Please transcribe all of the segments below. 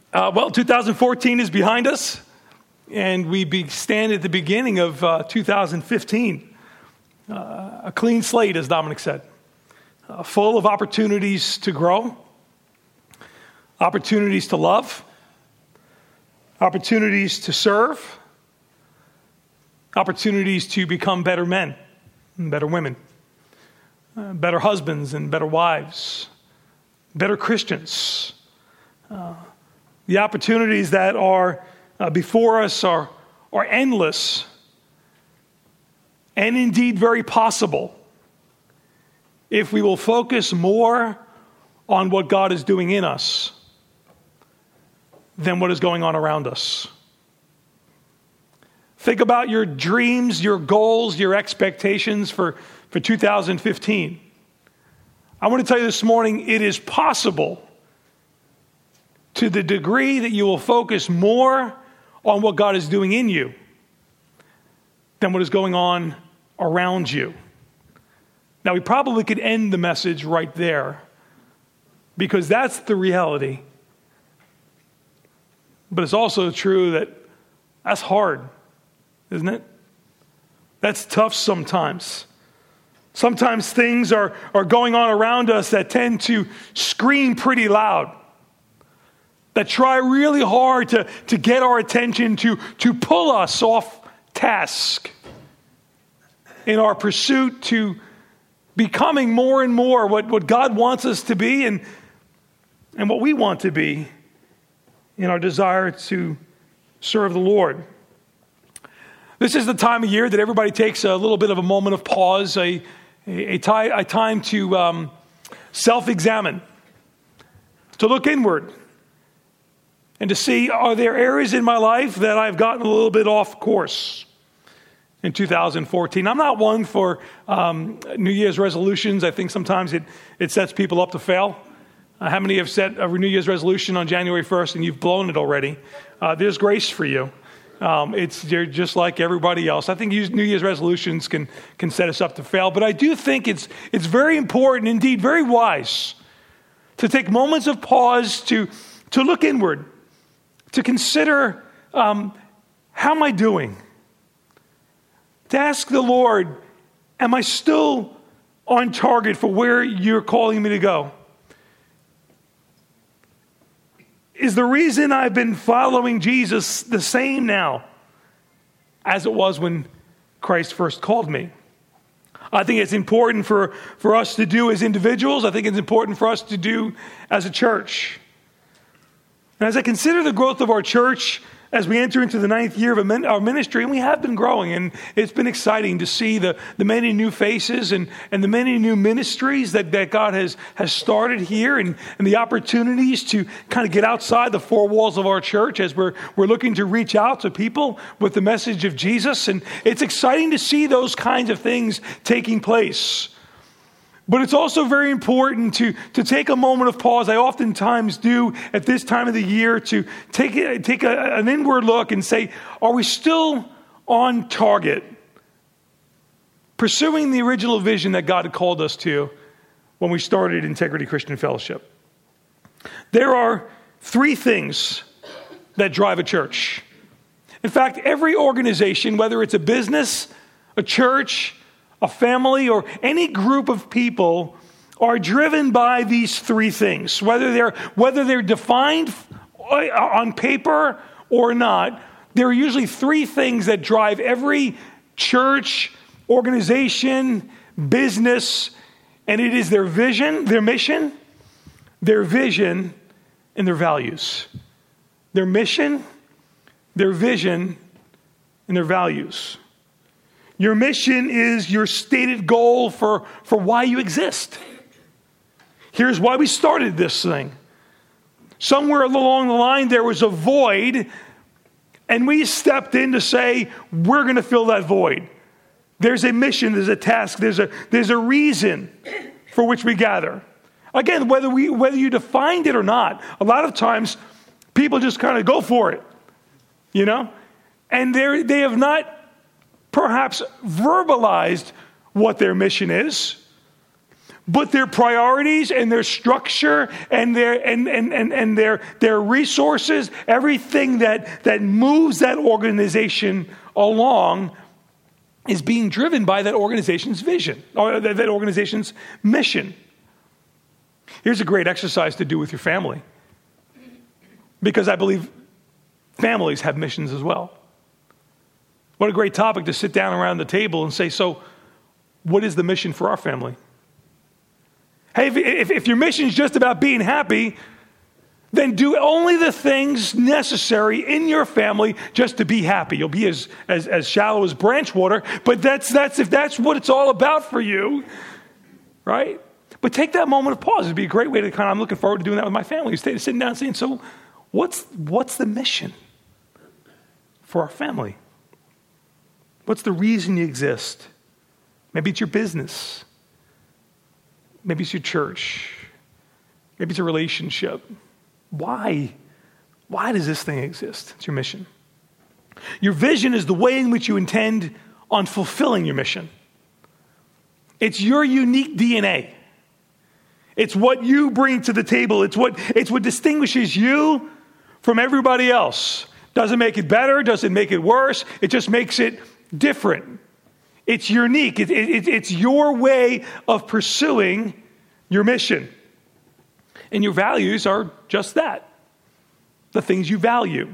Well, 2014 is behind us, and we stand at the beginning of 2015. A clean slate, as Dominic said, full of opportunities to grow, opportunities to love, opportunities to serve, opportunities to become better men and better women, better husbands and better wives, better Christians. The opportunities that are before us are endless and indeed very possible if we will focus more on what God is doing in us than what is going on around us. Think about your dreams, your goals, your expectations for 2015. I want to tell you this morning, it is possible, to the degree that you will focus more on what God is doing in you than what is going on around you. Now, we probably could end the message right there, because that's the reality. But it's also true that that's hard, isn't it? That's tough sometimes. Sometimes things are going on around us that tend to scream pretty loud, that try really hard to get our attention, to pull us off task in our pursuit to becoming more and more what God wants us to be and what we want to be in our desire to serve the Lord. This is the time of year that everybody takes a little bit of a moment of pause, a time to self-examine, to look inward, and to see, are there areas in my life that I've gotten a little bit off course in 2014? I'm not one for New Year's resolutions. I think sometimes it sets people up to fail. How many have set a New Year's resolution on January 1st and you've blown it already? There's grace for you. You're just like everybody else. I think New Year's resolutions can set us up to fail. But I do think it's very important, indeed very wise, to take moments of pause to look inward, to consider, how am I doing? To ask the Lord, am I still on target for where you're calling me to go? Is the reason I've been following Jesus the same now as it was when Christ first called me? I think it's important for us to do as individuals. I think it's important for us to do as a church. And as I consider the growth of our church as we enter into the 9th year of our ministry, and we have been growing, and it's been exciting to see the many new faces and the many new ministries that God has started here, and the opportunities to kind of get outside the four walls of our church as we're looking to reach out to people with the message of Jesus. And it's exciting to see those kinds of things taking place. But it's also very important to take a moment of pause. I oftentimes do at this time of the year to take an inward look and say, are we still on target, pursuing the original vision that God had called us to when we started Integrity Christian Fellowship? There are 3 things that drive a church. In fact, every organization, whether it's a business, a church, a family, or any group of people, are driven by these 3 things. Whether they're defined on paper or not, there are usually 3 things that drive every church, organization, business, and it is their vision, their mission, their vision, and their values. Their mission, their vision, and their values. Your mission is your stated goal for why you exist. Here's why we started this thing. Somewhere along the line, there was a void, and we stepped in to say, we're going to fill that void. There's a mission, there's a task, there's a reason for which we gather. Again, whether you defined it or not, a lot of times people just kind of go for it, and they have not perhaps verbalized what their mission is. But their priorities and their structure and their resources, everything that moves that organization along is being driven by that organization's vision or that organization's mission. Here's a great exercise to do with your family, because I believe families have missions as well. What a great topic to sit down around the table and say, so what is the mission for our family? Hey, if your mission is just about being happy, then do only the things necessary in your family just to be happy. You'll be as shallow as branch water, but that's if that's what it's all about for you, right? But take that moment of pause. It'd be a great way to I'm looking forward to doing that with my family. Sitting down and saying, so what's the mission for our family? What's the reason you exist? Maybe it's your business. Maybe it's your church. Maybe it's a relationship. Why? Why does this thing exist? It's your mission. Your vision is the way in which you intend on fulfilling your mission. It's your unique DNA. It's what you bring to the table. It's what distinguishes you from everybody else. Doesn't make it better, doesn't make it worse. It just makes it different. It's unique. It's your way of pursuing your mission. And your values are just that, the things you value.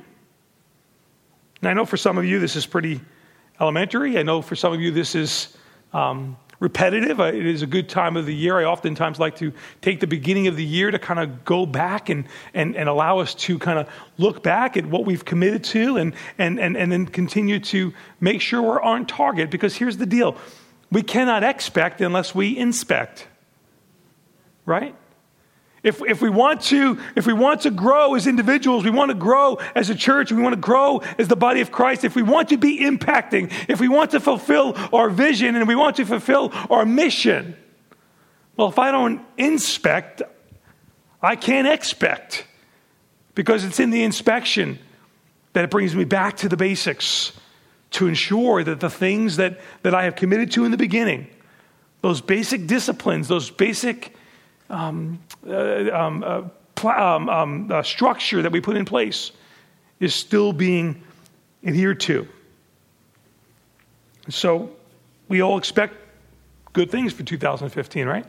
And I know for some of you this is pretty elementary. I know for some of you this is repetitive. It is a good time of the year. I oftentimes like to take the beginning of the year to kind of go back and allow us to kind of look back at what we've committed to and then continue to make sure we're on target. Because here's the deal. We cannot expect unless we inspect. Right? If we want to grow as individuals, we want to grow as a church, we want to grow as the body of Christ, if we want to be impacting, if we want to fulfill our vision and we want to fulfill our mission, well, if I don't inspect, I can't expect, because it's in the inspection that it brings me back to the basics to ensure that the things that I have committed to in the beginning, those basic disciplines, those basic structure that we put in place is still being adhered to. So we all expect good things for 2015, right?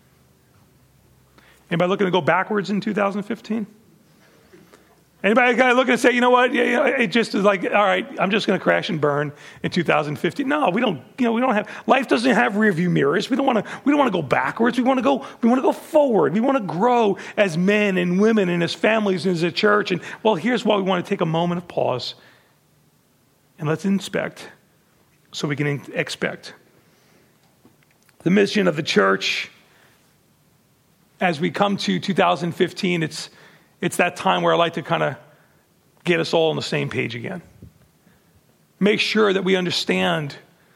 Anybody looking to go backwards in 2015? Anybody kind of looking to say, you know what? Yeah, it just is like, all right, I'm just going to crash and burn in 2015. No, we don't. We don't have. Life doesn't have rearview mirrors. We don't want to go backwards. We want to go forward. We want to grow as men and women and as families and as a church. And well, here's why we want to take a moment of pause and let's inspect, so we can expect. The mission of the church, as we come to 2015, it's that time where I like to kind of get us all on the same page again. Make sure that we understand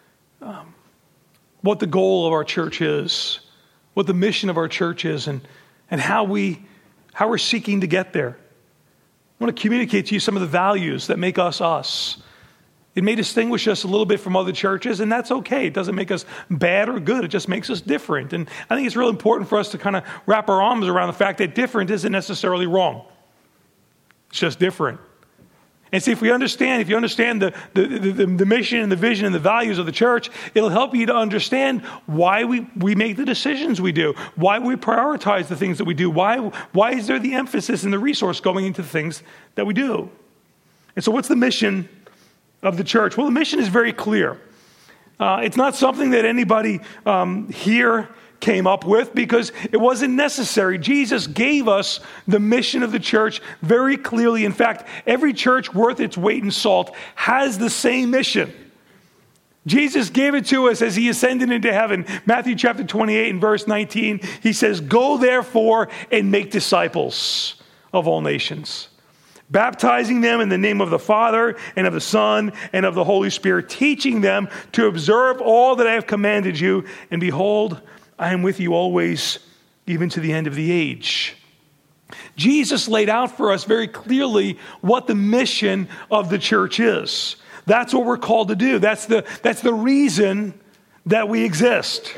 what the goal of our church is, what the mission of our church is, and how we're seeking to get there. I want to communicate to you some of the values that make us us. It may distinguish us a little bit from other churches, and that's okay. It doesn't make us bad or good. It just makes us different. And I think it's really important for us to kind of wrap our arms around the fact that different isn't necessarily wrong. It's just different. And see, if you understand the mission and the vision and the values of the church, it'll help you to understand why we make the decisions we do, why we prioritize the things that we do, why is there the emphasis and the resource going into the things that we do. And so what's the mission of the church? Well, the mission is very clear. It's not something that anybody here came up with, because it wasn't necessary. Jesus gave us the mission of the church very clearly. In fact, every church worth its weight in salt has the same mission. Jesus gave it to us as he ascended into heaven. Matthew chapter 28 and verse 19, he says, "Go therefore and make disciples of all nations, baptizing them in the name of the Father and of the Son and of the Holy Spirit, teaching them to observe all that I have commanded you. And behold, I am with you always, even to the end of the age." Jesus laid out for us very clearly what the mission of the church is. That's what we're called to do. That's the reason that we exist.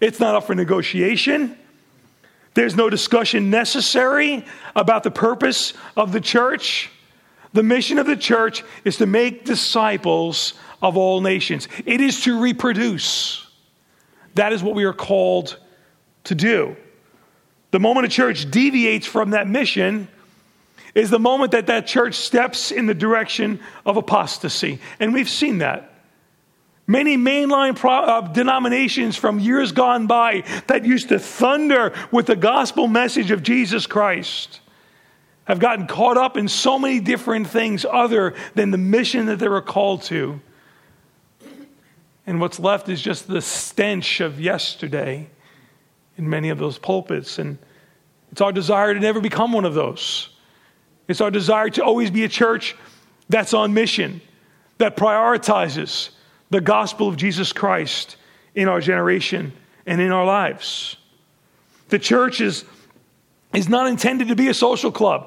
It's not up for negotiation. There's no discussion necessary about the purpose of the church. The mission of the church is to make disciples of all nations. It is to reproduce. That is what we are called to do. The moment a church deviates from that mission is the moment that that church steps in the direction of apostasy. And we've seen that. Many mainline denominations from years gone by that used to thunder with the gospel message of Jesus Christ have gotten caught up in so many different things other than the mission that they were called to. And what's left is just the stench of yesterday in many of those pulpits. And it's our desire to never become one of those. It's our desire to always be a church that's on mission, that prioritizes the gospel of Jesus Christ in our generation and in our lives. The church is not intended to be a social club.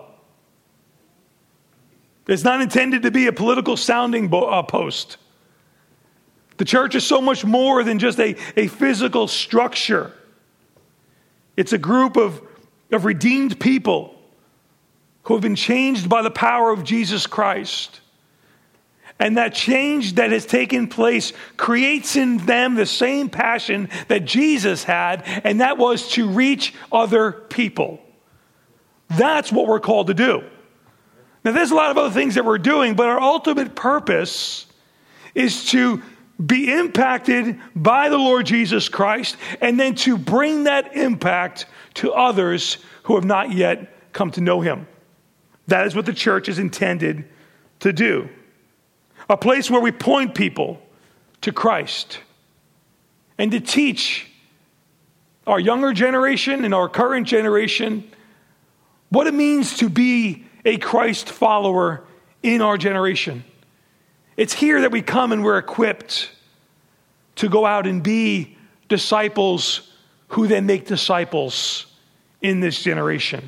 It's not intended to be a political sounding post. The church is so much more than just a physical structure. It's a group of redeemed people who have been changed by the power of Jesus Christ. And that change that has taken place creates in them the same passion that Jesus had, and that was to reach other people. That's what we're called to do. Now, there's a lot of other things that we're doing, but our ultimate purpose is to be impacted by the Lord Jesus Christ, and then to bring that impact to others who have not yet come to know him. That is what the church is intended to do. A place where we point people to Christ and to teach our younger generation and our current generation what it means to be a Christ follower in our generation. It's here that we come and we're equipped to go out and be disciples who then make disciples in this generation.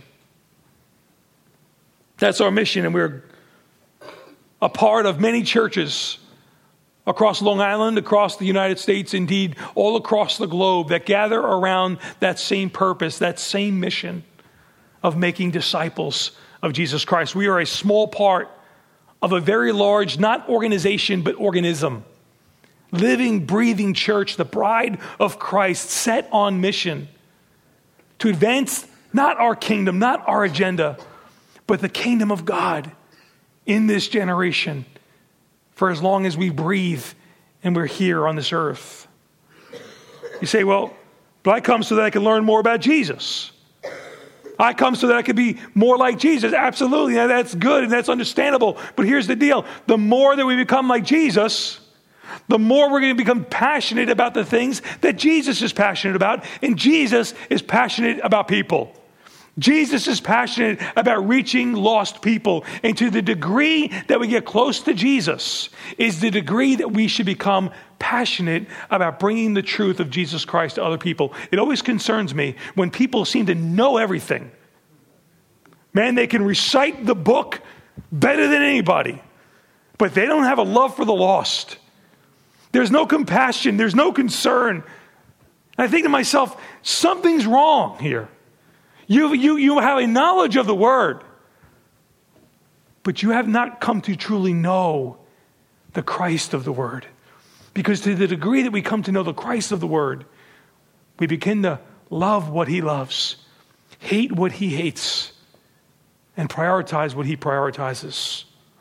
That's our mission, and we're a part of many churches across Long Island, across the United States, indeed, all across the globe that gather around that same purpose, that same mission of making disciples of Jesus Christ. We are a small part of a very large, not organization, but organism. Living, breathing church, the bride of Christ, set on mission to advance not our kingdom, not our agenda, but the kingdom of God in this generation for as long as we breathe and we're here on this earth. You say, well, but I come so that I can learn more about Jesus. I come so that I can be more like Jesus. Absolutely, now that's good and that's understandable. But here's the deal. The more that we become like Jesus, the more we're going to become passionate about the things that Jesus is passionate about. And Jesus is passionate about people. Jesus is passionate about reaching lost people. And to the degree that we get close to Jesus is the degree that we should become passionate about bringing the truth of Jesus Christ to other people. It always concerns me when people seem to know everything. Man, they can recite the book better than anybody, but they don't have a love for the lost. There's no compassion. There's no concern. And I think to myself, something's wrong here. You have a knowledge of the word, but you have not come to truly know the Christ of the word. Because to the degree that we come to know the Christ of the word, we begin to love what he loves, hate what he hates, and prioritize what he prioritizes.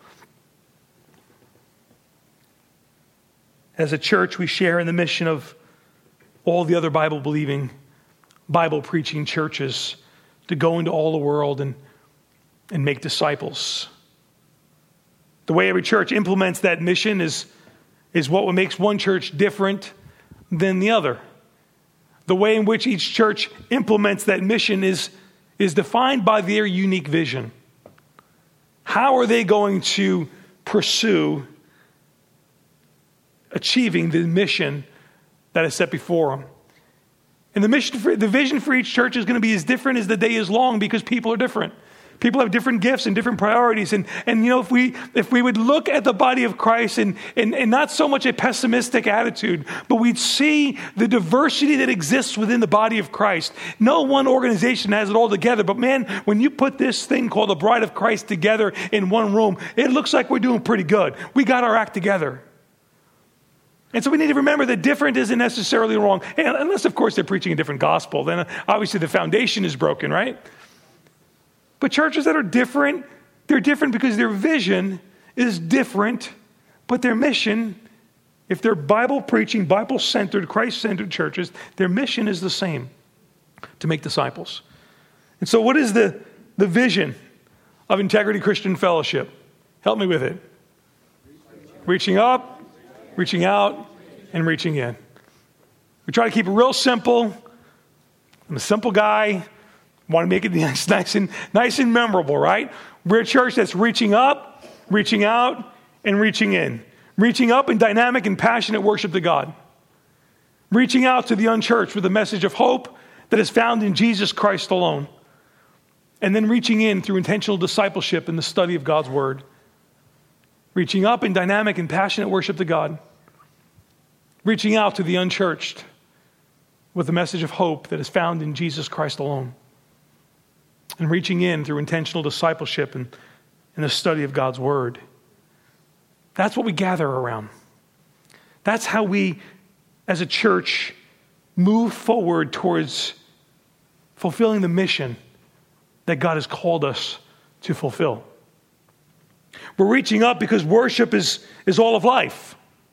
As a church, we share in the mission of all the other Bible-believing, Bible-preaching churches to go into all the world and make disciples. The way every church implements that mission is what makes one church different than the other. The way in which each church implements that mission is defined by their unique vision. How are they going to pursue achieving the mission that is set before them? And the vision for each church is going to be as different as the day is long because people are different. People have different gifts and different priorities. And if we would look at the body of Christ and not so much a pessimistic attitude, but we'd see the diversity that exists within the body of Christ. No one organization has it all together. But man, when you put this thing called the bride of Christ together in one room, it looks like we're doing pretty good. We got our act together. And so we need to remember that different isn't necessarily wrong. And unless, of course, they're preaching a different gospel. Then obviously the foundation is broken, right? But churches that are different, they're different because their vision is different, but their mission, if they're Bible-preaching, Bible-centered, Christ-centered churches, their mission is the same, to make disciples. And so what is the vision of Integrity Christian Fellowship? Help me with it. Reaching up, reaching out, and reaching in. We try to keep it real simple. I'm a simple guy. Want to make it nice and memorable, right? We're a church that's reaching up, reaching out, and reaching in. Reaching up in dynamic and passionate worship to God. Reaching out to the unchurched with a message of hope that is found in Jesus Christ alone. And then reaching in through intentional discipleship in the study of God's Word. Reaching up in dynamic and passionate worship to God. Reaching out to the unchurched with the message of hope that is found in Jesus Christ alone. And reaching in through intentional discipleship and the study of God's Word. That's what we gather around. That's how we, as a church, move forward towards fulfilling the mission that God has called us to fulfill. We're reaching up because worship is all of life.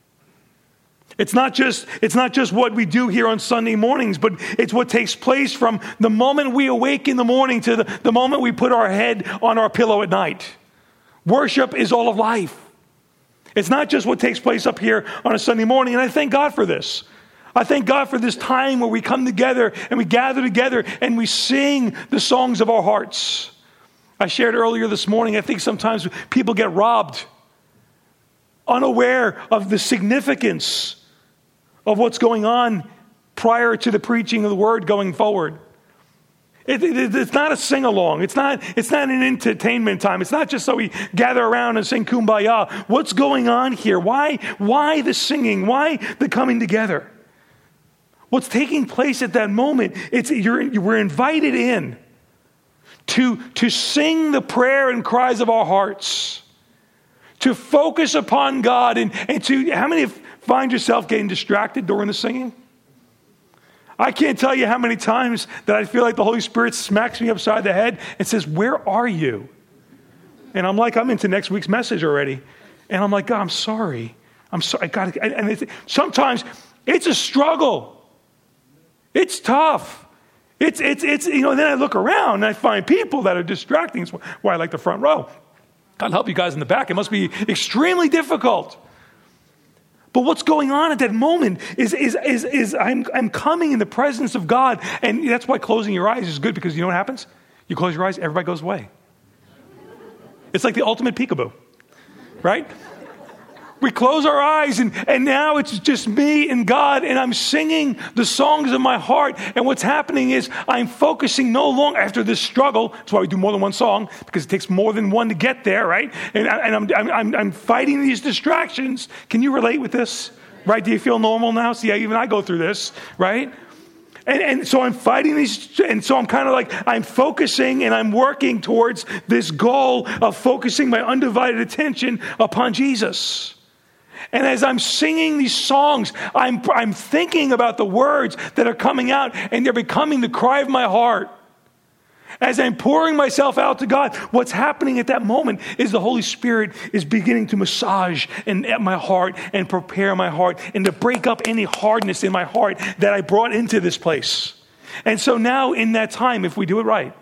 It's not just what we do here on Sunday mornings, but it's what takes place from the moment we awake in the morning to the moment we put our head on our pillow at night. Worship is all of life. It's not just what takes place up here on a Sunday morning, and I thank God for this. I thank God for this time where we come together and we gather together and we sing the songs of our hearts. I shared earlier this morning, I think sometimes people get robbed, unaware of the significance of what's going on prior to the preaching of the Word going forward. It's not a sing-along. It's not an entertainment time. It's not just so we gather around and sing Kumbaya. What's going on here? Why the singing? Why the coming together? What's taking place at that moment, we're invited in to sing the prayer and cries of our hearts, to focus upon God, and to, how many find yourself getting distracted during the singing? I can't tell you how many times that I feel like the Holy Spirit smacks me upside the head and says, "Where are you?" And I'm like, I'm into next week's message already. And I'm like, "God, I'm sorry. God." And sometimes it's a struggle. It's tough. It's then I look around and I find people that are distracting. That's why I like the front row. God help you guys in the back. It must be extremely difficult. But what's going on at that moment is I'm coming in the presence of God. And that's why closing your eyes is good, because you know what happens? You close your eyes, everybody goes away. It's like the ultimate peekaboo, right? We close our eyes and now it's just me and God, and I'm singing the songs of my heart. And what's happening is I'm focusing no longer after this struggle. That's why we do more than one song, because it takes more than one to get there, right? And I'm fighting these distractions. Can you relate with this? Right? Do you feel normal now? See, even I go through this, right? And so I'm fighting these, and so I'm kind of like, I'm focusing and I'm working towards this goal of focusing my undivided attention upon Jesus. And as I'm singing these songs, I'm thinking about the words that are coming out, and they're becoming the cry of my heart. As I'm pouring myself out to God, what's happening at that moment is the Holy Spirit is beginning to massage my heart and prepare my heart and to break up any hardness in my heart that I brought into this place. And so now in that time, if we do it right,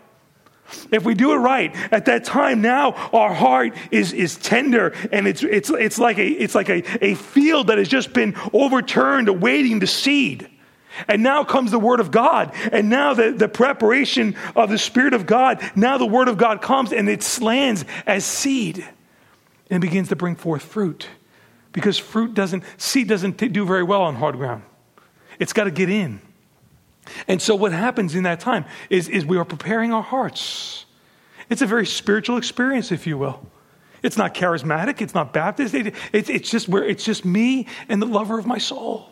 at that time, now our heart is tender, and it's like a field that has just been overturned, awaiting the seed. And now comes the Word of God, and now the preparation of the Spirit of God. Now the Word of God comes, and it lands as seed, and begins to bring forth fruit, because seed doesn't do very well on hard ground. It's got to get in. And so what happens in that time is we are preparing our hearts. It's a very spiritual experience, if you will. It's not charismatic. It's not Baptist. It's just me and the lover of my soul.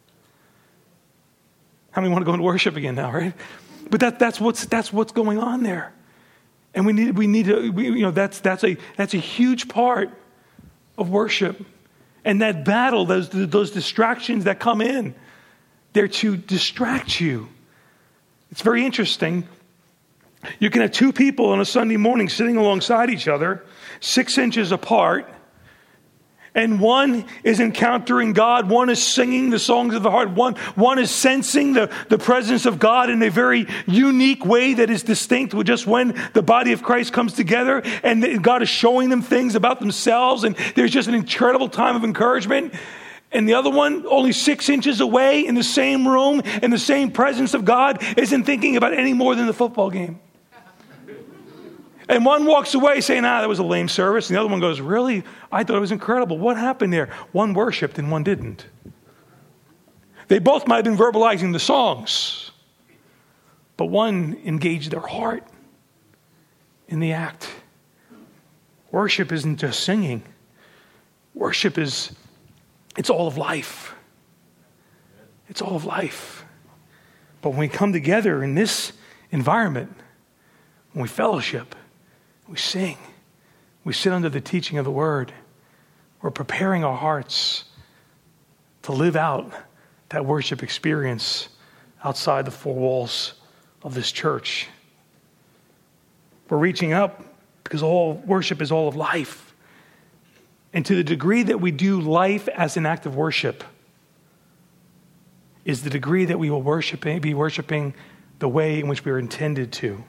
How many want to go into worship again now, right? But that's what's going on there. And that's a huge part of worship. And that battle, those distractions that come in, they're to distract you. It's very interesting. You can have two people on a Sunday morning sitting alongside each other, 6 inches apart, and one is encountering God, one is singing the songs of the heart, one is sensing the presence of God in a very unique way that is distinct with just when the body of Christ comes together, and God is showing them things about themselves, and there's just an incredible time of encouragement. And the other one, only 6 inches away in the same room, in the same presence of God, isn't thinking about any more than the football game. And one walks away saying, that was a lame service. And the other one goes, really? I thought it was incredible. What happened there? One worshiped and one didn't. They both might have been verbalizing the songs, but one engaged their heart in the act. Worship isn't just singing. Worship it's all of life. It's all of life. But when we come together in this environment, when we fellowship, we sing, we sit under the teaching of the word, we're preparing our hearts to live out that worship experience outside the four walls of this church. We're reaching up because all worship is all of life. And to the degree that we do life as an act of worship is the degree that we will be worshiping the way in which we are intended to.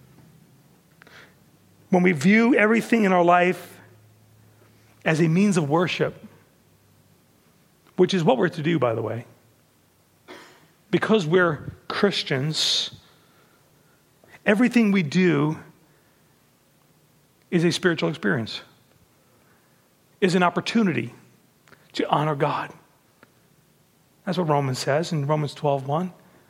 When we view everything in our life as a means of worship, which is what we're to do, by the way, because we're Christians, everything we do is a spiritual experience, is an opportunity to honor God. That's what Romans says in Romans 12:1.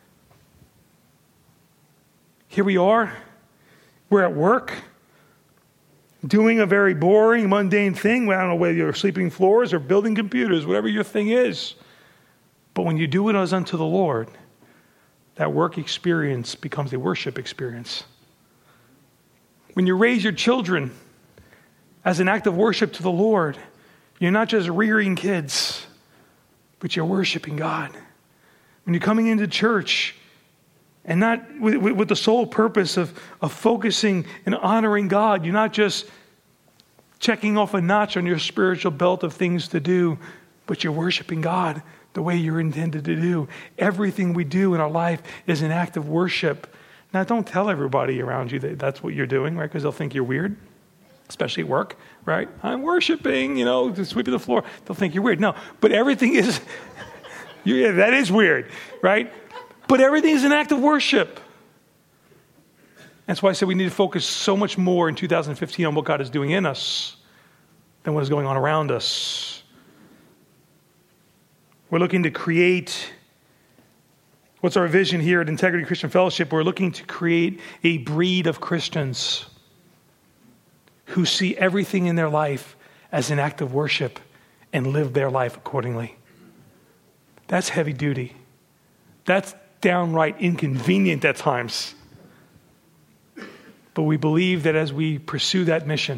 Here we are, we're at work, doing a very boring, mundane thing. I don't know whether you're sleeping floors or building computers, whatever your thing is. But when you do it as unto the Lord, that work experience becomes a worship experience. When you raise your children as an act of worship to the Lord, you're not just rearing kids, but you're worshiping God. When you're coming into church, and not with the sole purpose of focusing and honoring God. You're not just checking off a notch on your spiritual belt of things to do, but you're worshiping God the way you're intended to do. Everything we do in our life is an act of worship. Now, don't tell everybody around you that that's what you're doing, right? Because they'll think you're weird, especially at work, right? I'm worshiping, sweeping the floor. They'll think you're weird. No, but everything is, that is weird, right? But everything is an act of worship. That's why I said we need to focus so much more in 2015 on what God is doing in us than what is going on around us. We're looking to create, what's our vision here at Integrity Christian Fellowship? We're looking to create a breed of Christians who see everything in their life as an act of worship and live their life accordingly. That's heavy duty. That's downright inconvenient at times. But we believe that as we pursue that mission,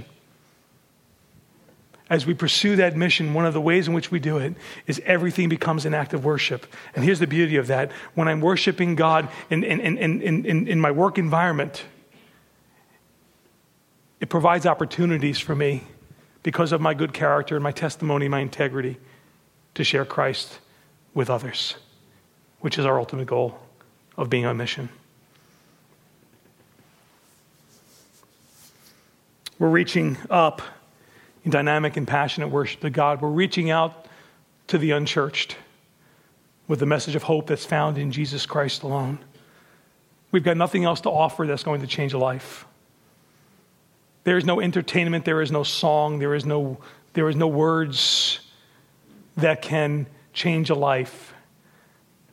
one of the ways in which we do it is everything becomes an act of worship. And here's the beauty of that. When I'm worshiping God in my work environment, it provides opportunities for me because of my good character, my testimony, my integrity to share Christ with others, which is our ultimate goal of being on mission. We're reaching up in dynamic and passionate worship to God. We're reaching out to the unchurched with the message of hope that's found in Jesus Christ alone. We've got nothing else to offer that's going to change a life. There is no entertainment, there is no song, there is no words that can change a life.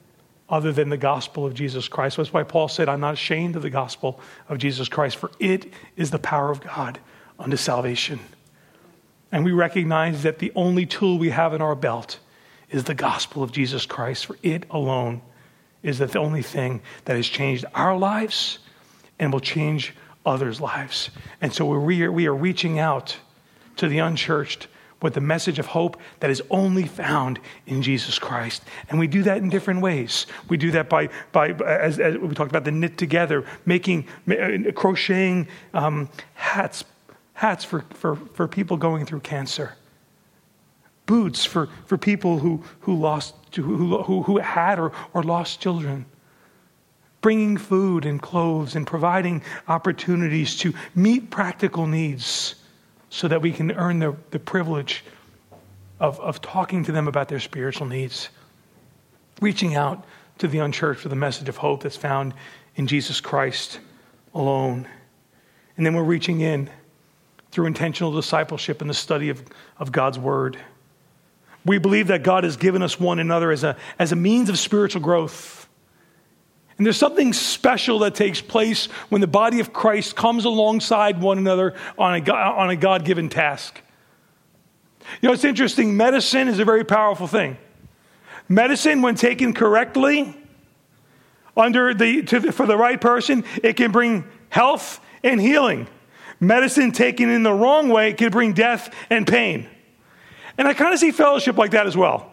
other than the gospel of Jesus Christ. That's why Paul said, I'm not ashamed of the gospel of Jesus Christ, for it is the power of God unto salvation. And we recognize that the only tool we have in our belt is the gospel of Jesus Christ, for it alone is the only thing that has changed our lives and will change others' lives. And so we are reaching out to the unchurched with the message of hope that is only found in Jesus Christ. And we do that in different ways. We do that by as we talked about, the knit together, crocheting hats for people going through cancer, boots for people who had or lost children, bringing food and clothes and providing opportunities to meet practical needs so that we can earn the privilege of talking to them about their spiritual needs, reaching out to the unchurched with a message of hope that's found in Jesus Christ alone. And then we're reaching in through intentional discipleship and the study of God's word. We believe that God has given us one another as a means of spiritual growth. And there's something special that takes place when the body of Christ comes alongside one another on a God-given task. You know, it's interesting. Medicine is a very powerful thing. Medicine, when taken correctly, for the right person, it can bring health and healing. Medicine taken in the wrong way can bring death and pain. And I kind of see fellowship like that as well.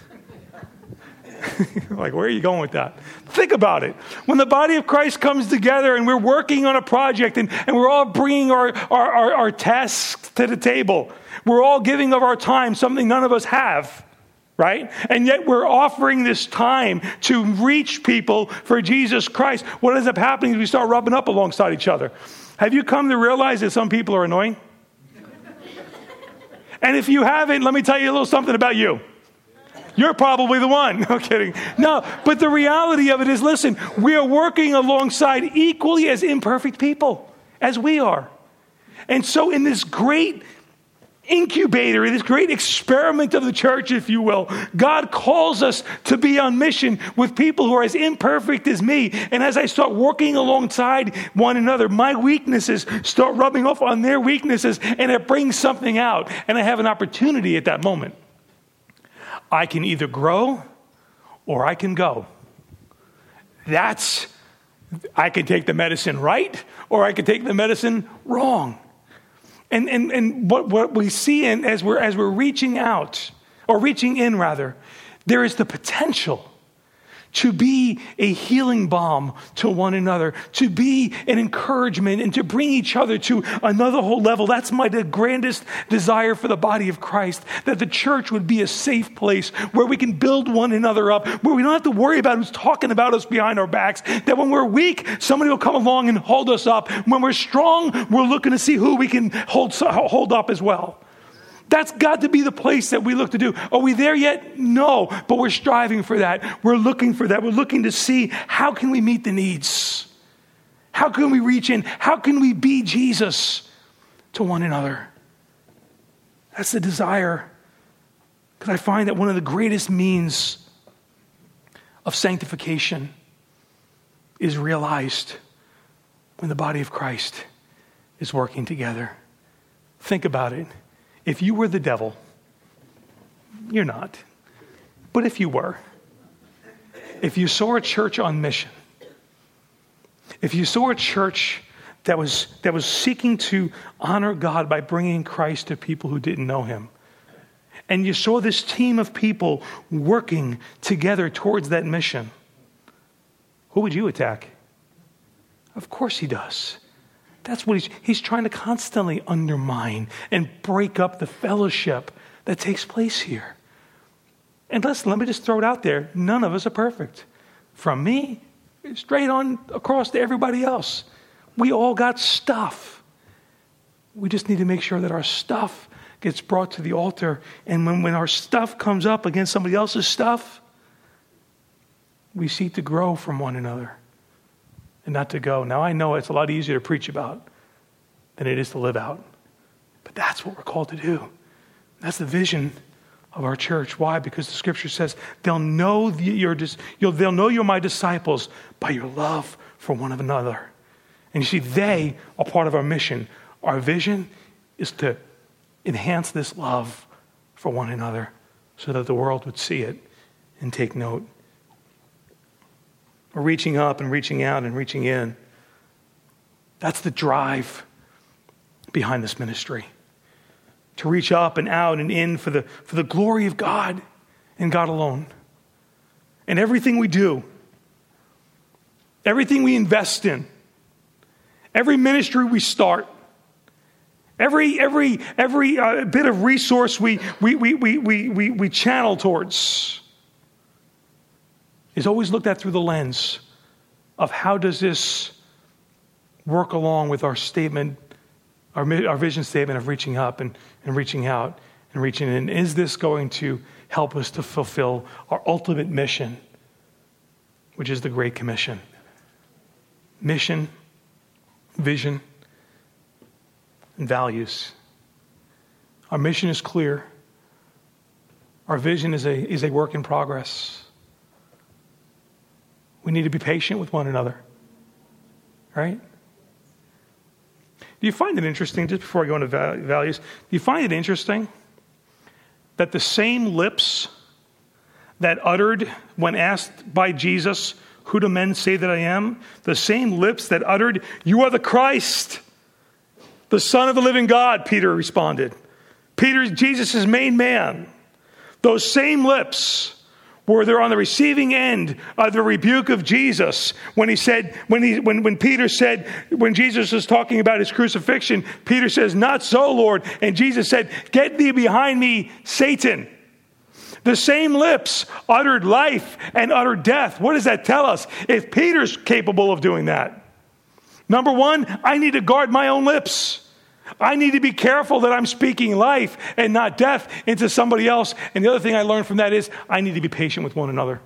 Like, where are you going with that? Think about it. When the body of Christ comes together and we're working on a project and we're all bringing our tasks to the table, we're all giving of our time, something none of us have, right? And yet we're offering this time to reach people for Jesus Christ. What ends up happening is we start rubbing up alongside each other. Have you come to realize that some people are annoying? And if you haven't, let me tell you a little something about you. You're probably the one. No kidding. No, but the reality of it is, listen, we are working alongside equally as imperfect people as we are. And so in this great incubator, in this great experiment of the church, if you will, God calls us to be on mission with people who are as imperfect as me. And as I start working alongside one another, my weaknesses start rubbing off on their weaknesses, and it brings something out. And I have an opportunity at that moment. I can either grow or I can go. I can take the medicine right or I can take the medicine wrong. And what we see as we're reaching out, or reaching in rather, there is the potential to be a healing balm to one another, to be an encouragement, and to bring each other to another whole level. That's the grandest desire for the body of Christ, that the church would be a safe place where we can build one another up, where we don't have to worry about who's talking about us behind our backs, that when we're weak, somebody will come along and hold us up. When we're strong, we're looking to see who we can hold up as well. That's got to be the place that we look to do. Are we there yet? No, but we're striving for that. We're looking for that. We're looking to see, how can we meet the needs? How can we reach in? How can we be Jesus to one another? That's the desire. Because I find that one of the greatest means of sanctification is realized when the body of Christ is working together. Think about it. If you were the devil, you're not, but if you were, if you saw a church on mission, if you saw a church that was seeking to honor God by bringing Christ to people who didn't know him, and you saw this team of people working together towards that mission, who would you attack? Of course he does. That's what he's trying to constantly undermine and break up the fellowship that takes place here. And listen, let me just throw it out there. None of us are perfect. From me, straight on across to everybody else. We all got stuff. We just need to make sure that our stuff gets brought to the altar. And when our stuff comes up against somebody else's stuff, we seek to grow from one another. And not to go. Now, I know it's a lot easier to preach about than it is to live out. But that's what we're called to do. That's the vision of our church. Why? Because the scripture says they'll know you're my disciples by your love for one another. And you see, they are part of our mission. Our vision is to enhance this love for one another so that the world would see it and take note. We're reaching up and reaching out and reaching in. That's the drive behind this ministry. To reach up and out and in for the glory of God and God alone. And everything we do, everything we invest in, every ministry we start, every bit of resource we channel towards is always looked at through the lens of how does this work along with our statement, our vision statement of reaching up and reaching out and reaching in. Is this going to help us to fulfill our ultimate mission, which is the Great Commission? Mission, vision, and values. Our mission is clear. Our vision is a work in progress. We need to be patient with one another. Right? Do you find it interesting, just before I go into values, do you find it interesting that the same lips that uttered when asked by Jesus, "Who do men say that I am?" the same lips that uttered, "You are the Christ, the Son of the living God," Peter responded. Peter, Jesus' main man. Those same lips were there on the receiving end of the rebuke of Jesus when Jesus was talking about his crucifixion, Peter says, "Not so, Lord." And Jesus said, "Get thee behind me, Satan." The same lips uttered life and uttered death. What does that tell us? If Peter's capable of doing that, number one, I need to guard my own lips. I need to be careful that I'm speaking life and not death into somebody else. And the other thing I learned from that is I need to be patient with one another.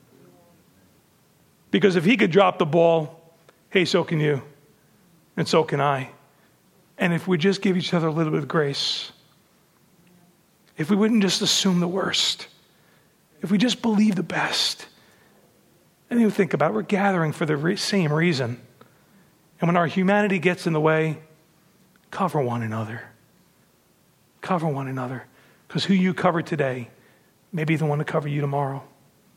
Because if he could drop the ball, hey, so can you. And so can I. And if we just give each other a little bit of grace, if we wouldn't just assume the worst, if we just believe the best, and you think about it, we're gathering for the same reason. And when our humanity gets in the way, cover one another. Cover one another. Because who you cover today may be the one to cover you tomorrow.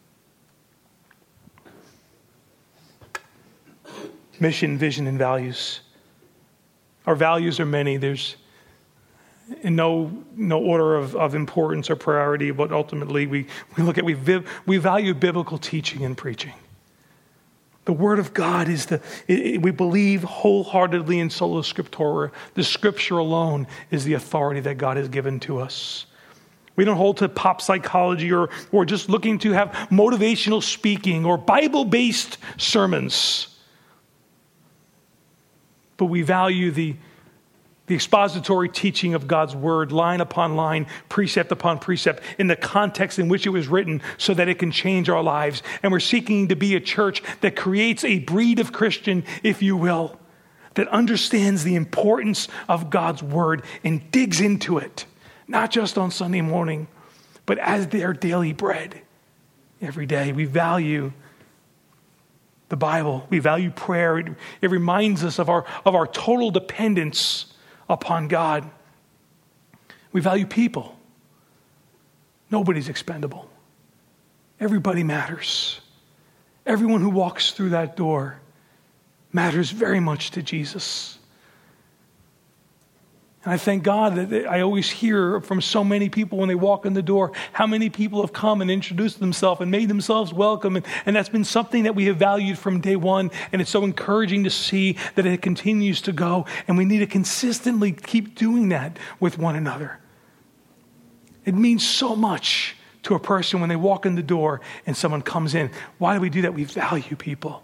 Mission, vision, and values. Our values are many. There's in no order of importance or priority, but ultimately we value biblical teaching and preaching. The Word of God we believe wholeheartedly in sola scriptura. The Scripture alone is the authority that God has given to us. We don't hold to pop psychology or just looking to have motivational speaking or Bible-based sermons. But we value the expository teaching of God's Word, line upon line, precept upon precept, in the context in which it was written so that it can change our lives. And we're seeking to be a church that creates a breed of Christian, if you will, that understands the importance of God's Word and digs into it, not just on Sunday morning, but as their daily bread every day. We value the Bible. We value prayer. It reminds us of our total dependence upon God. We value people. Nobody's expendable. Everybody matters. Everyone who walks through that door matters very much to Jesus. And I thank God that I always hear from so many people when they walk in the door, how many people have come and introduced themselves and made themselves welcome. And that's been something that we have valued from day one. And it's so encouraging to see that it continues to go. And we need to consistently keep doing that with one another. It means so much to a person when they walk in the door and someone comes in. Why do we do that? We value people.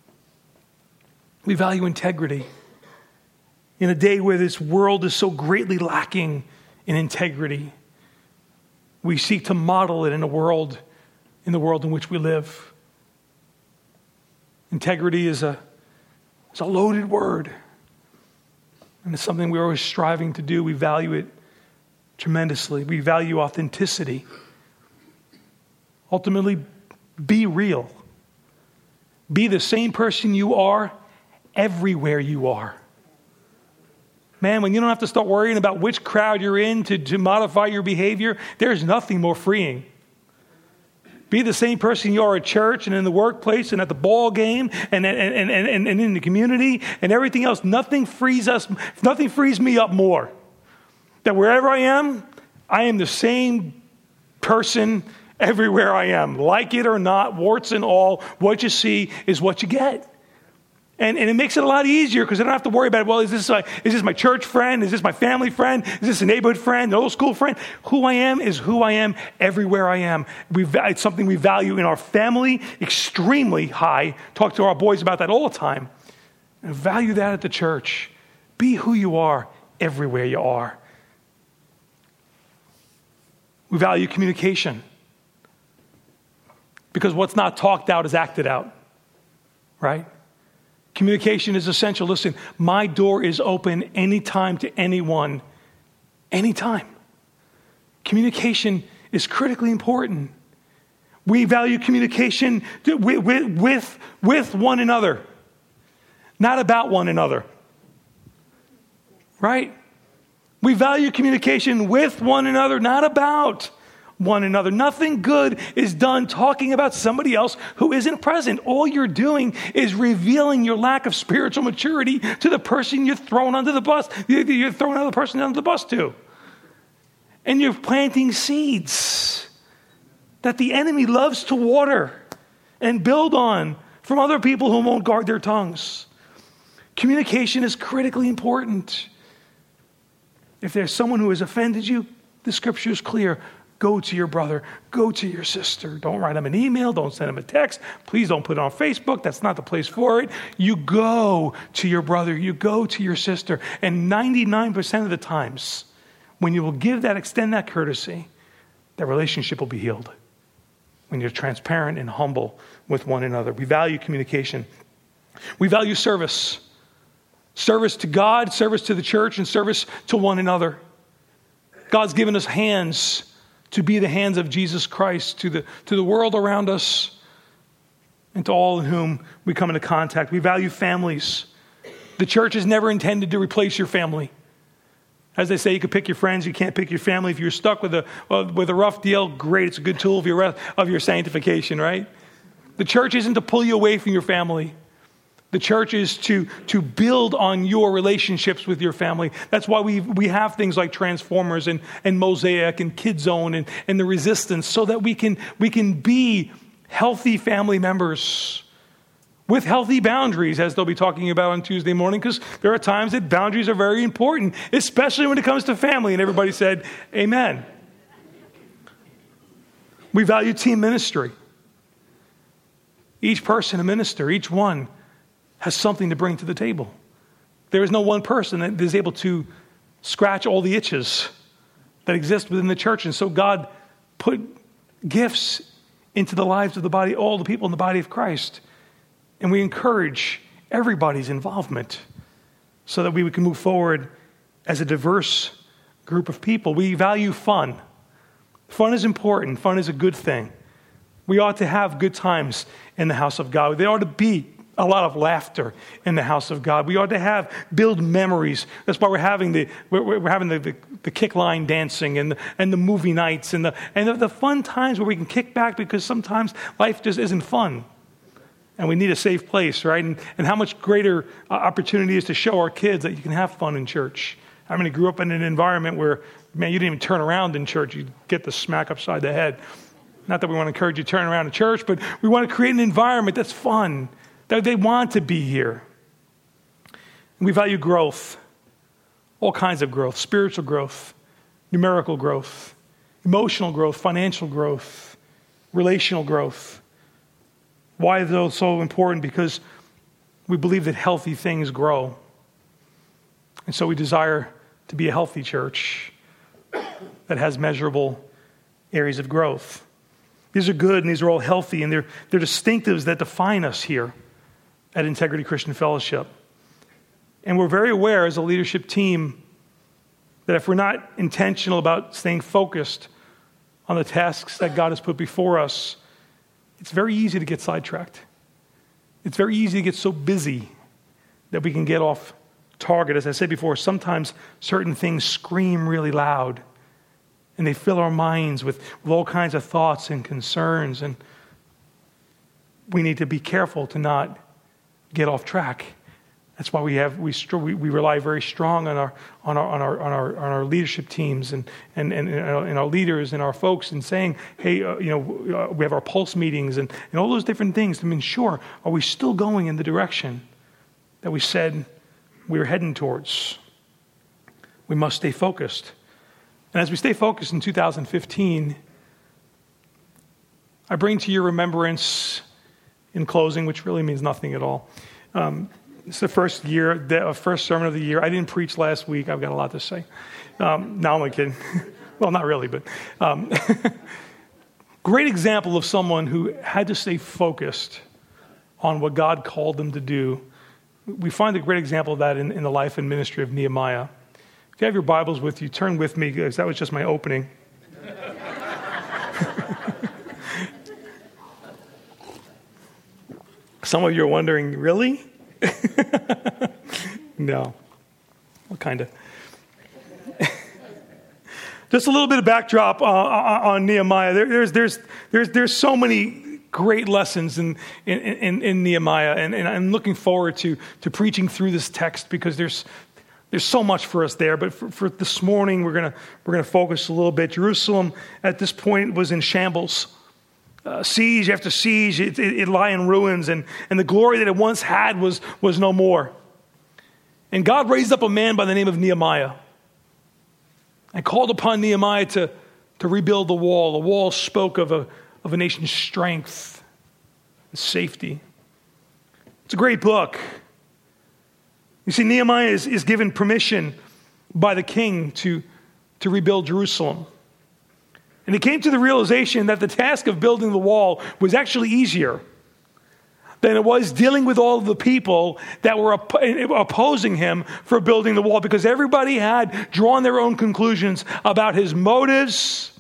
We value integrity. In a day where this world is so greatly lacking in integrity, we seek to model it in the world in which we live. Integrity is a loaded word, and it's something we're always striving to do. We value it tremendously. We value authenticity. Ultimately, be real. Be the same person you are everywhere you are. Man, when you don't have to start worrying about which crowd you're in to modify your behavior, there's nothing more freeing. Be the same person you are at church and in the workplace and at the ball game and in the community and everything else. Nothing frees me up more. That wherever I am the same person everywhere I am. Like it or not, warts and all, what you see is what you get. And it makes it a lot easier because I don't have to worry about, well, is this my church friend? Is this my family friend? Is this a neighborhood friend, an old school friend? Who I am is who I am everywhere I am. It's something we value in our family extremely high. Talk to our boys about that all the time. And value that at the church. Be who you are everywhere you are. We value communication. Because what's not talked out is acted out. Right? Communication is essential. Listen, my door is open anytime to anyone. Anytime. Communication is critically important. We value communication with one another, not about one another. Right? We value communication with one another, not about one another. Nothing good is done talking about somebody else who isn't present. All you're doing is revealing your lack of spiritual maturity to the person you're throwing under the bus. You're throwing another person under the bus to. And you're planting seeds that the enemy loves to water and build on from other people who won't guard their tongues. Communication is critically important. If there's someone who has offended you, the scripture is clear. Go to your brother. Go to your sister. Don't write them an email. Don't send them a text. Please don't put it on Facebook. That's not the place for it. You go to your brother. You go to your sister. And 99% of the times, when you will extend that courtesy, that relationship will be healed. When you're transparent and humble with one another. We value communication. We value service. Service to God, service to the church, and service to one another. God's given us hands to be the hands of Jesus Christ to the world around us and to all in whom we come into contact. We value families. The church is never intended to replace your family. As they say, you can pick your friends, you can't pick your family. If you're stuck with a rough deal, great, it's a good tool of your sanctification, right? The church isn't to pull you away from your family. The church is to build on your relationships with your family. That's why we have things like Transformers and Mosaic and Kid Zone and the Resistance, so that we can be healthy family members with healthy boundaries, as they'll be talking about on Tuesday morning, because there are times that boundaries are very important, especially when it comes to family. And everybody said, amen. We value team ministry. Each person a minister, each one has something to bring to the table. There is no one person that is able to scratch all the itches that exist within the church. And so God put gifts into the lives of the body, all the people in the body of Christ. And we encourage everybody's involvement so that we can move forward as a diverse group of people. We value fun. Fun is important. Fun is a good thing. We ought to have good times in the house of God. There ought to be a lot of laughter in the house of God. We ought to build memories. That's why we're having the kick line dancing and the movie nights and the fun times where we can kick back, because sometimes life just isn't fun. And we need a safe place, right? And how much greater opportunity is to show our kids that you can have fun in church. I mean, I grew up in an environment where, man, you didn't even turn around in church. You'd get the smack upside the head. Not that we want to encourage you to turn around in church, but we want to create an environment that's fun, that they want to be here. And we value growth, all kinds of growth, spiritual growth, numerical growth, emotional growth, financial growth, relational growth. Why is those so important? Because we believe that healthy things grow. And so we desire to be a healthy church that has measurable areas of growth. These are good and these are all healthy, and they're distinctives that define us here at Integrity Christian Fellowship. And we're very aware as a leadership team that if we're not intentional about staying focused on the tasks that God has put before us, it's very easy to get sidetracked. It's very easy to get so busy that we can get off target. As I said before, sometimes certain things scream really loud and they fill our minds with all kinds of thoughts and concerns, and we need to be careful to not get off track. That's why we rely very strong on our leadership teams and our leaders and our folks, and saying, hey, we have our pulse meetings and all those different things to ensure, are we still going in the direction that we said we were heading towards? We must stay focused. And as we stay focused in 2015, I bring to your remembrance, in closing, which really means nothing at all. It's the first sermon of the year. I didn't preach last week. I've got a lot to say. No, I'm only kidding. Well, not really, but great example of someone who had to stay focused on what God called them to do. We find a great example of that in the life and ministry of Nehemiah. If you have your Bibles with you, turn with me, because that was just my opening. Some of you are wondering, really? No. What kind of? Just a little bit of backdrop on Nehemiah. There's so many great lessons in Nehemiah, and I'm looking forward to preaching through this text, because there's so much for us there. But for this morning, we're gonna focus a little bit. Jerusalem at this point was in shambles. Siege after siege, it lay in ruins, and the glory that it once had was no more. And God raised up a man by the name of Nehemiah and called upon Nehemiah to rebuild the wall. The wall spoke of a nation's strength and safety. It's a great book. You see, Nehemiah is given permission by the king to rebuild Jerusalem. And he came to the realization that the task of building the wall was actually easier than it was dealing with all of the people that were opposing him for building the wall, because everybody had drawn their own conclusions about his motives,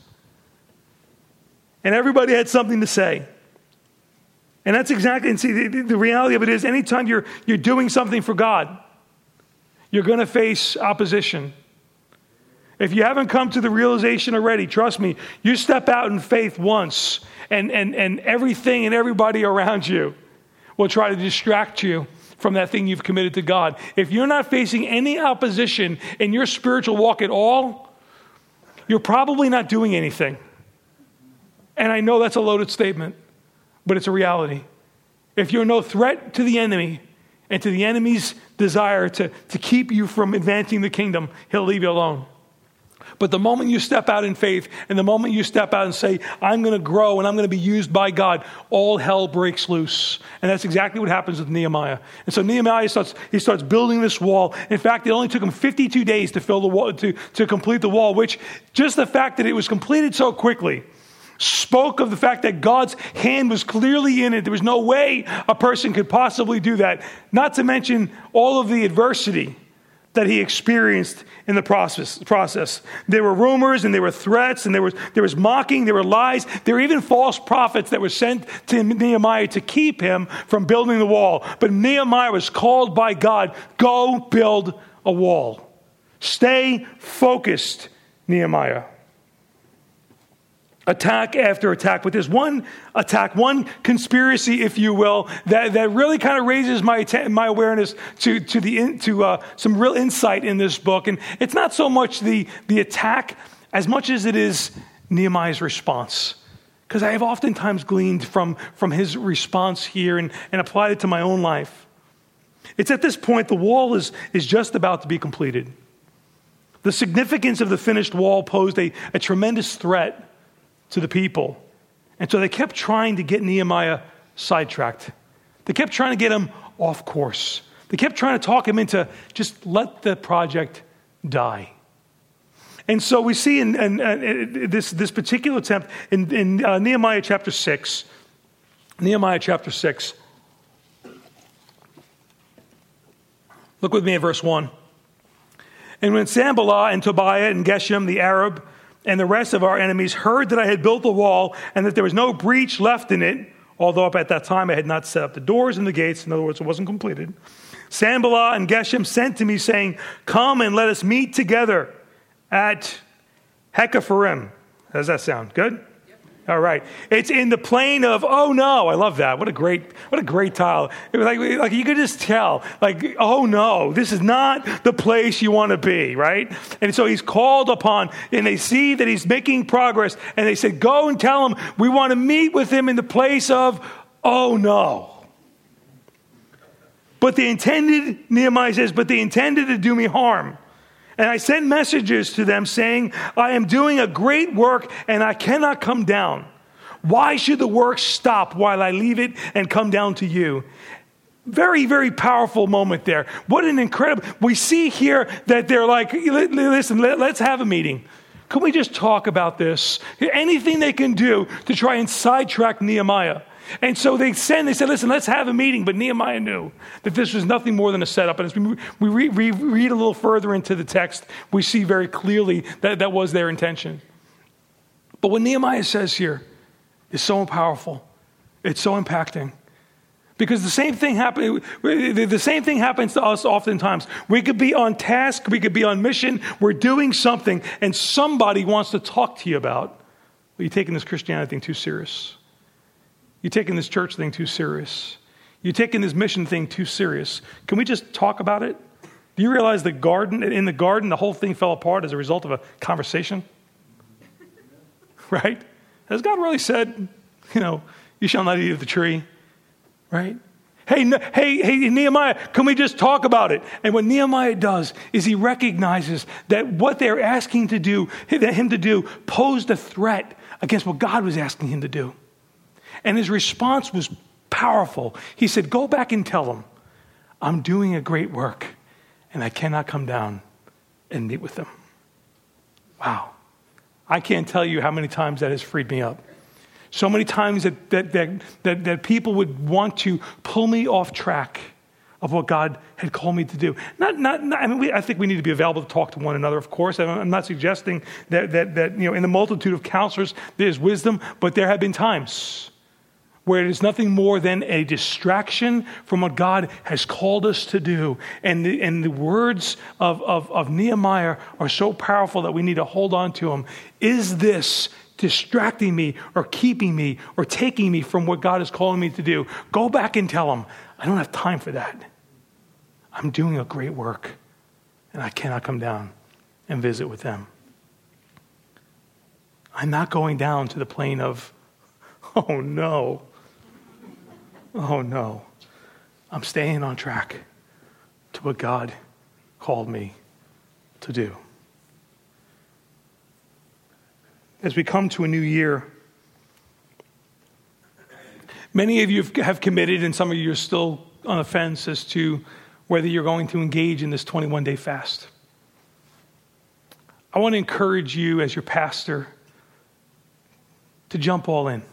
and everybody had something to say. And that's exactly, and see, the reality of it is, anytime you're doing something for God, you're going to face opposition. If you haven't come to the realization already, trust me, you step out in faith once, and everything and everybody around you will try to distract you from that thing you've committed to God. If you're not facing any opposition in your spiritual walk at all, you're probably not doing anything. And I know that's a loaded statement, but it's a reality. If you're no threat to the enemy and to the enemy's desire to keep you from advancing the kingdom, he'll leave you alone. But the moment you step out in faith, and the moment you step out and say, I'm going to grow and I'm going to be used by God, all hell breaks loose. And that's exactly what happens with Nehemiah. And so Nehemiah starts building this wall. In fact, it only took him 52 days to fill the wall, to complete the wall, which just the fact that it was completed so quickly spoke of the fact that God's hand was clearly in it. There was no way a person could possibly do that. Not to mention all of the adversity that he experienced in the process. There were rumors, and there were threats, and there was mocking, there were lies. There were even false prophets that were sent to Nehemiah to keep him from building the wall. But Nehemiah was called by God, go build a wall. Stay focused, Nehemiah. Attack after attack. But there's one attack, one conspiracy, if you will, that really kind of raises my awareness to some real insight in this book. And it's not so much the attack as much as it is Nehemiah's response. Because I have oftentimes gleaned from his response here and applied it to my own life. It's at this point the wall is just about to be completed. The significance of the finished wall posed a tremendous threat to the people. And so they kept trying to get Nehemiah sidetracked. They kept trying to get him off course. They kept trying to talk him into just let the project die. And so we see in this particular attempt in Nehemiah chapter 6. Nehemiah chapter 6. Look with me at verse 1. And when Sanballat and Tobiah and Geshem the Arab and the rest of our enemies heard that I had built the wall and that there was no breach left in it, although up at that time I had not set up the doors and the gates, in other words, it wasn't completed, Sanballat and Geshem sent to me saying, come and let us meet together at Hekapharim. How does that sound? Good? All right. It's in the plain of, oh no. I love that. What a great title. It was like you could just tell, like, oh no, this is not the place you want to be, right? And so he's called upon, and they see that he's making progress, and they said, go and tell him we want to meet with him in the place of, oh no. Nehemiah says, but they intended to do me harm. And I sent messages to them saying, I am doing a great work and I cannot come down. Why should the work stop while I leave it and come down to you? Very, very powerful moment there. What an incredible, we see here that they're like, listen, let's have a meeting. Can we just talk about this? Anything they can do to try and sidetrack Nehemiah. And so they said, listen, let's have a meeting. But Nehemiah knew that this was nothing more than a setup. And as we read a little further into the text, we see very clearly that was their intention. But what Nehemiah says here is so powerful. It's so impacting. Because the same thing happens to us oftentimes. We could be on task, we could be on mission, we're doing something, and somebody wants to talk to you about, well, you're taking this Christianity thing too serious. You're taking this church thing too serious. You're taking this mission thing too serious. Can we just talk about it? Do you realize in the garden, the whole thing fell apart as a result of a conversation? Right? Has God really said, you shall not eat of the tree? Right? Hey, Nehemiah, can we just talk about it? And what Nehemiah does is he recognizes that what they're asking him to do posed a threat against what God was asking him to do. And his response was powerful. He said, go back and tell them, I'm doing a great work and I cannot come down and meet with them. Wow. I can't tell you how many times that has freed me up. So many times that people would want to pull me off track of what God had called me to do. I think we need to be available to talk to one another, of course. I'm not suggesting that in the multitude of counselors there's wisdom, but there have been times where it is nothing more than a distraction from what God has called us to do. And the words of Nehemiah are so powerful that we need to hold on to them. Is this distracting me or keeping me or taking me from what God is calling me to do? Go back and tell him, I don't have time for that. I'm doing a great work and I cannot come down and visit with them. I'm not going down to the plane of, oh no. Oh no. I'm staying on track to what God called me to do. As we come to a new year, many of you have committed, and some of you are still on the fence as to whether you're going to engage in this 21-day fast. I want to encourage you as your pastor to jump all in,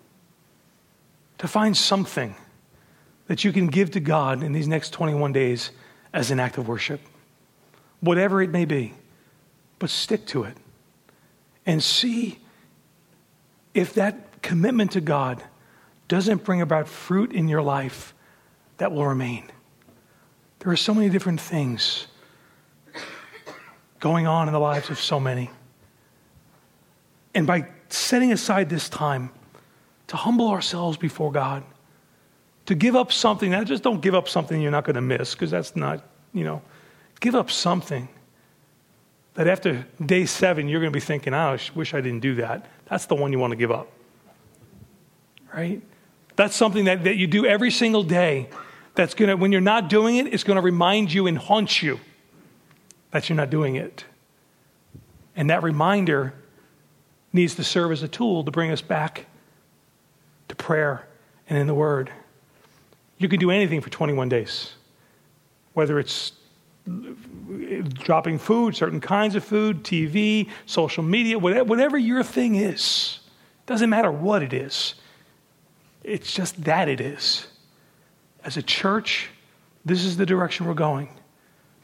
to find something that you can give to God in these next 21 days as an act of worship, whatever it may be, but stick to it. And see if that commitment to God doesn't bring about fruit in your life that will remain. There are so many different things going on in the lives of so many. And by setting aside this time to humble ourselves before God, to give up something, now just don't give up something you're not going to miss, because that's not, give up something that after day 7, you're going to be thinking, I wish I didn't do that. That's the one you want to give up. Right? That's something that you do every single day. That's going to, when you're not doing it, it's going to remind you and haunt you that you're not doing it. And that reminder needs to serve as a tool to bring us back to prayer and in the Word. You can do anything for 21 days, whether it's dropping food, certain kinds of food, TV, social media, whatever your thing is. Doesn't matter what it is. It's just that it is. As a church, this is the direction we're going.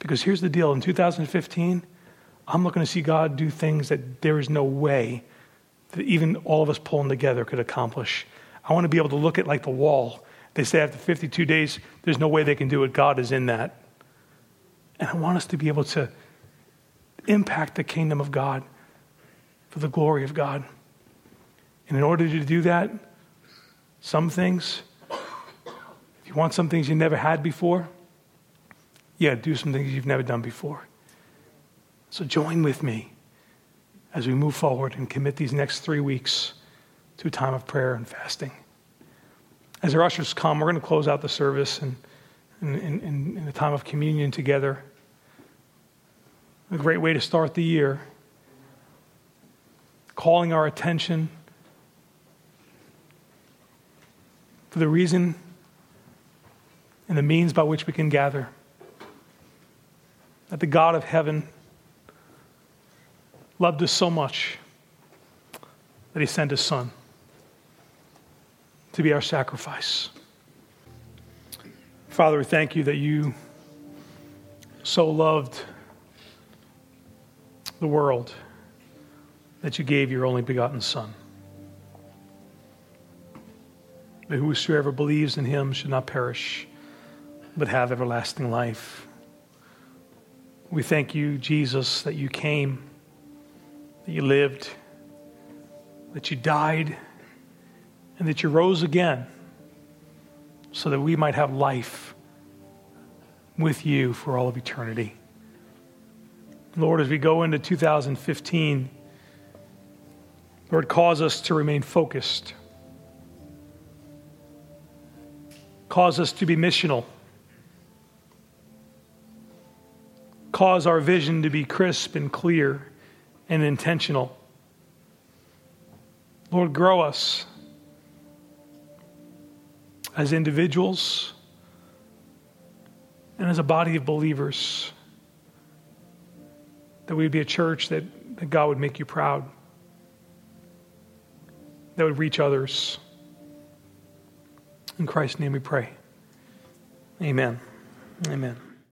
Because here's the deal. In 2015, I'm looking to see God do things that there is no way that even all of us pulling together could accomplish. I want to be able to look at like the wall. They say after 52 days, there's no way they can do it. God is in that. And I want us to be able to impact the kingdom of God for the glory of God. And in order to do that, some things, if you want some things you never had before, do some things you've never done before. So join with me as we move forward and commit these next 3 weeks to a time of prayer and fasting. As our ushers come, we're going to close out the service and in a time of communion together. A great way to start the year. Calling our attention for the reason and the means by which we can gather. That the God of heaven loved us so much that he sent his son to be our sacrifice. Father, we thank you that you so loved the world that you gave your only begotten Son. That whosoever believes in him should not perish, but have everlasting life. We thank you, Jesus, that you came, that you lived, that you died, and that you rose again so that we might have life with you for all of eternity. Lord, as we go into 2015, Lord, cause us to remain focused. Cause us to be missional. Cause our vision to be crisp and clear and intentional. Lord, grow us as individuals and as a body of believers, that we would be a church that God would make you proud, that would reach others. In Christ's name we pray. Amen. Amen.